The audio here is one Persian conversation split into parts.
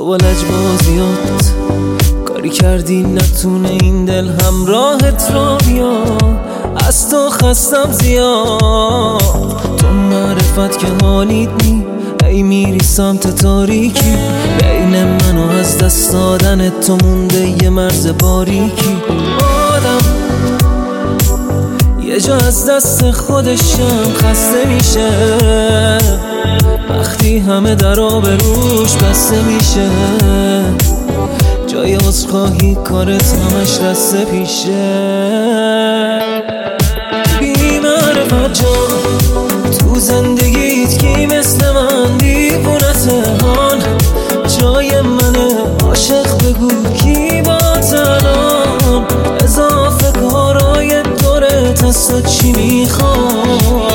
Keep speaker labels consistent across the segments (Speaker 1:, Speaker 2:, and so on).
Speaker 1: با لجبازیات کاری کردی نتونه این دل همراهت را بیاد. از تو خستم زیاد، تو معرفت که حالیت نی، ای میری سمت تاریکی. بین من و از دست دادن تو مونده یه مرز باریکی. آدم یه جا از دست خودشم خسته میشه، وقتی همه در آبروش بسته میشه. جای عذرخواهی کارت همش دست پیشه. بی معرفت جان تو زندگیت کی مثل من دیوونته هان؟ جای منه عاشق بگو کی با تنان؟ اضافه کارای دورت از تو چی میخواد؟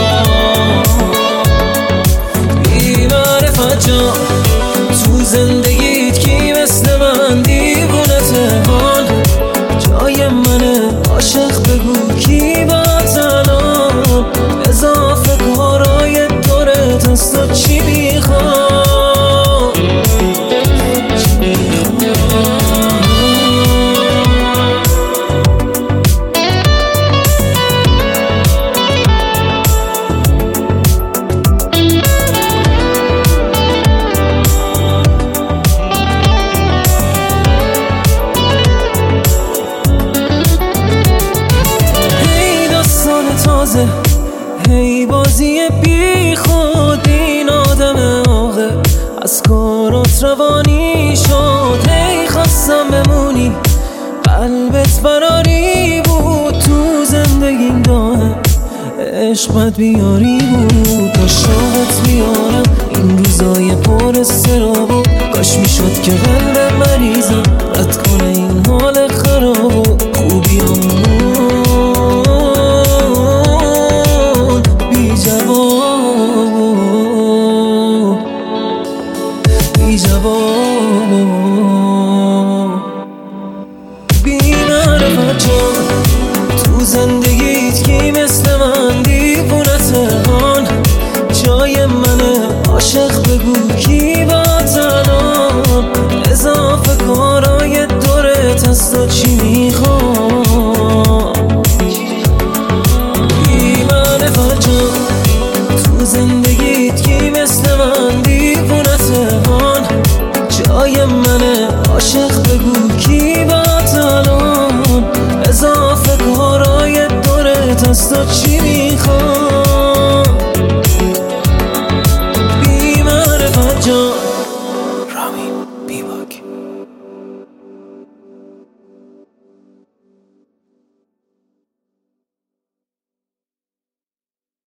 Speaker 1: بی معرفت جان تو زندگیت کی مثل من دیوونته هان؟ جای منه عاشق بگو کی با تنان؟ اضافه کارای دورت از تو چی میخواد؟ هی بازی بی خود این آدم آقه از کارات روانی شد. هی خواستم بمونی قلبت براری بود، تو زندگیم داره عشقت بیاری بود. کاشت بیارم این روزای پر استرابو، کاش میشد که قلبم مریضم رد کنه این حال خرابو. خوبیامون بی معرفت جان تو زندگیت کی مثل من دیوونته هان؟ جای منه عاشق بگو کی با تنان؟ اضافه کارای دورت از تو چی میخواد؟ بی معرفت جان تو زندگیت کی مثل من دیوونته هان؟ جای منه عاشق بگو کی با تنان؟ اضافه کارای دورت از تو چی